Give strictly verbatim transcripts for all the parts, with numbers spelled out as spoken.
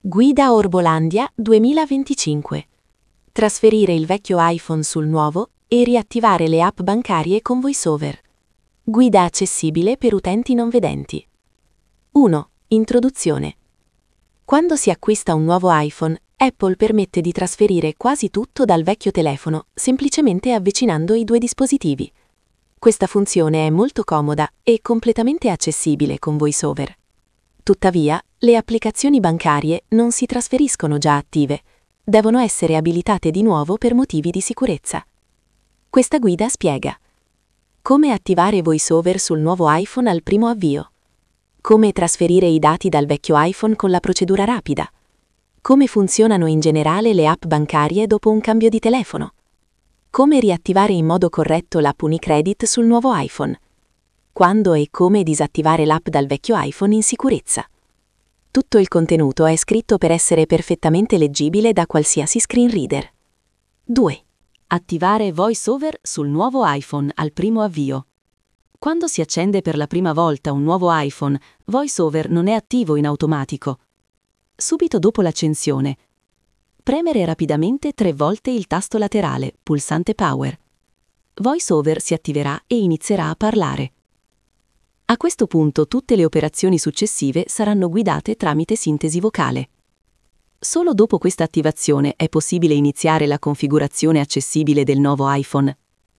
Guida Orbolandia duemilaventicinque. Trasferire il vecchio iPhone sul nuovo e riattivare le app bancarie con VoiceOver. Guida accessibile per utenti non vedenti. uno. Introduzione. Quando si acquista un nuovo iPhone, Apple permette di trasferire quasi tutto dal vecchio telefono, semplicemente avvicinando i due dispositivi. Questa funzione è molto comoda e completamente accessibile con VoiceOver. Tuttavia, le applicazioni bancarie non si trasferiscono già attive, devono essere abilitate di nuovo per motivi di sicurezza. Questa guida spiega come attivare VoiceOver sul nuovo iPhone al primo avvio, come trasferire i dati dal vecchio iPhone con la procedura rapida, come funzionano in generale le app bancarie dopo un cambio di telefono, come riattivare in modo corretto l'app Unicredit sul nuovo iPhone, quando e come disattivare l'app dal vecchio iPhone in sicurezza. Tutto il contenuto è scritto per essere perfettamente leggibile da qualsiasi screen reader. due. Attivare VoiceOver sul nuovo iPhone al primo avvio. Quando si accende per la prima volta un nuovo iPhone, VoiceOver non è attivo in automatico. Subito dopo l'accensione, premere rapidamente tre volte il tasto laterale, pulsante Power. VoiceOver si attiverà e inizierà a parlare. A questo punto tutte le operazioni successive saranno guidate tramite sintesi vocale. Solo dopo questa attivazione è possibile iniziare la configurazione accessibile del nuovo iPhone.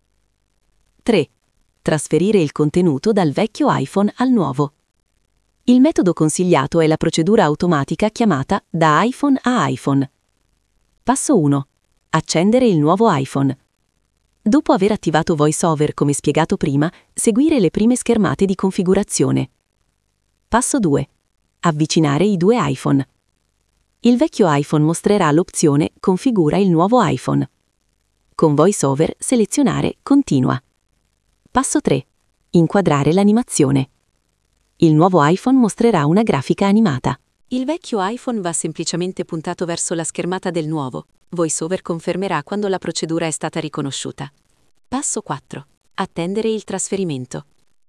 tre. Trasferire il contenuto dal vecchio iPhone al nuovo. Il metodo consigliato è la procedura automatica chiamata da iPhone a iPhone. Passo uno. Accendere il nuovo iPhone. Dopo aver attivato VoiceOver come spiegato prima, seguire le prime schermate di configurazione. Passo due. Avvicinare i due iPhone. Il vecchio iPhone mostrerà l'opzione Configura il nuovo iPhone. Con VoiceOver selezionare Continua. Passo tre. Inquadrare l'animazione. Il nuovo iPhone mostrerà una grafica animata. Il vecchio iPhone va semplicemente puntato verso la schermata del nuovo. VoiceOver confermerà quando la procedura è stata riconosciuta. Passo quattro. Attendere il trasferimento.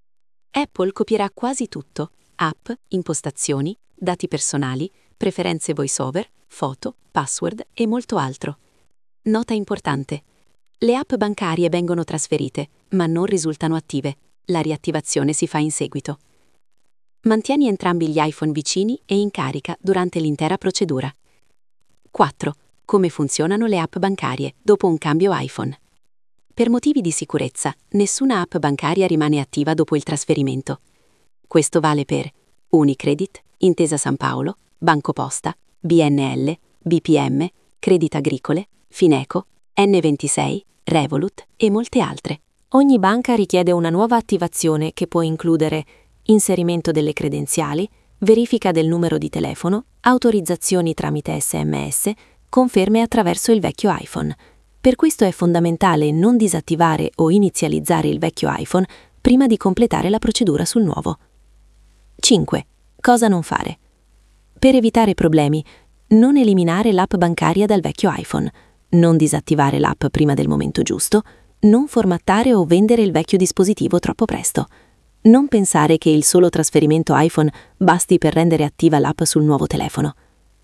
Apple copierà quasi tutto: app, impostazioni, dati personali, preferenze VoiceOver, foto, password e molto altro. Nota importante: le app bancarie vengono trasferite, ma non risultano attive. La riattivazione si fa in seguito. Mantieni entrambi gli iPhone vicini e in carica durante l'intera procedura. quattro. Come funzionano le app bancarie dopo un cambio iPhone. Per motivi di sicurezza, nessuna app bancaria rimane attiva dopo il trasferimento. Questo vale per Unicredit, Intesa San Paolo, BancoPosta, B N L, B P M, Credit Agricole, Fineco, N ventisei, Revolut e molte altre. Ogni banca richiede una nuova attivazione che può includere inserimento delle credenziali, verifica del numero di telefono, autorizzazioni tramite S M S, conferme attraverso il vecchio iPhone. Per questo è fondamentale non disattivare o inizializzare il vecchio iPhone prima di completare la procedura sul nuovo. cinque. Cosa non fare? Per evitare problemi, non eliminare l'app bancaria dal vecchio iPhone, non disattivare l'app prima del momento giusto, non formattare o vendere il vecchio dispositivo troppo presto. Non pensare che il solo trasferimento iPhone basti per rendere attiva l'app sul nuovo telefono.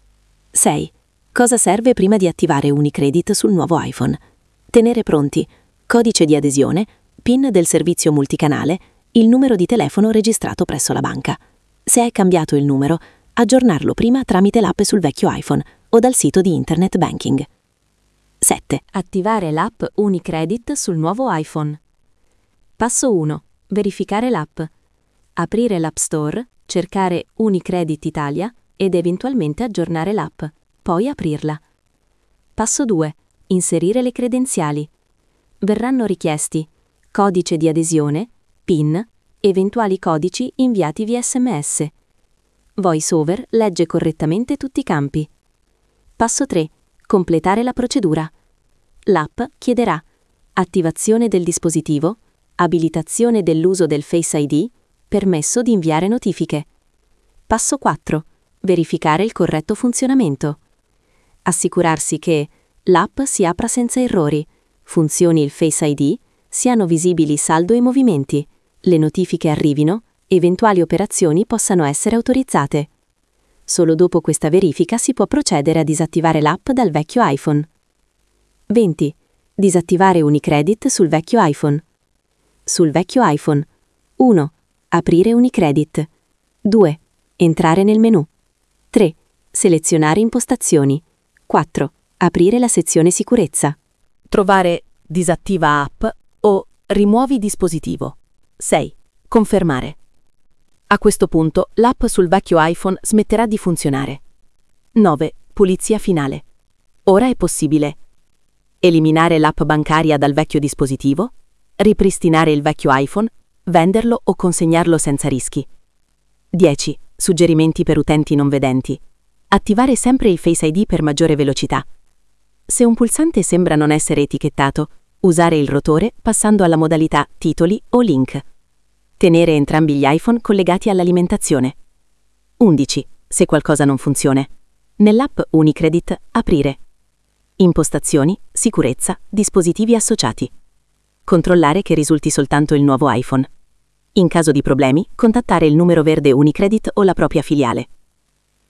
sei. Cosa serve prima di attivare Unicredit sul nuovo iPhone? Tenere pronti codice di adesione, PIN del servizio multicanale, il numero di telefono registrato presso la banca. Se hai cambiato il numero, aggiornarlo prima tramite l'app sul vecchio iPhone o dal sito di Internet Banking. sette. Attivare l'app Unicredit sul nuovo iPhone. Passo uno. Verificare l'app. Aprire l'App Store, cercare Unicredit Italia ed eventualmente aggiornare l'app. Poi aprirla. Passo due. Inserire le credenziali. Verranno richiesti codice di adesione, PIN, eventuali codici inviati via S M S. VoiceOver legge correttamente tutti i campi. Passo tre. Completare la procedura. L'app chiederà attivazione del dispositivo, abilitazione dell'uso del Face I D, permesso di inviare notifiche. Passo quattro. Verificare il corretto funzionamento. Assicurarsi che l'app si apra senza errori, funzioni il Face I D, siano visibili saldo e movimenti, le notifiche arrivino, eventuali operazioni possano essere autorizzate. Solo dopo questa verifica si può procedere a disattivare l'app dal vecchio iPhone. venti. Disattivare Unicredit sul vecchio iPhone. Sul vecchio iPhone. uno. Aprire Unicredit. due. Entrare nel menu. tre. Selezionare impostazioni. quattro. Aprire la sezione sicurezza. Trovare disattiva app o rimuovi dispositivo. sei. Confermare. A questo punto l'app sul vecchio iPhone smetterà di funzionare. nove. Pulizia finale. Ora è possibile eliminare l'app bancaria dal vecchio dispositivo, ripristinare il vecchio iPhone, venderlo o consegnarlo senza rischi. dieci. Suggerimenti per utenti non vedenti. Attivare sempre il Face I D per maggiore velocità. Se un pulsante sembra non essere etichettato, usare il rotore passando alla modalità titoli o link. Tenere entrambi gli iPhone collegati all'alimentazione. undici. Se qualcosa non funziona. Nell'app Unicredit, aprire. Impostazioni, sicurezza, dispositivi associati. Controllare che risulti soltanto il nuovo iPhone. In caso di problemi, contattare il numero verde Unicredit o la propria filiale.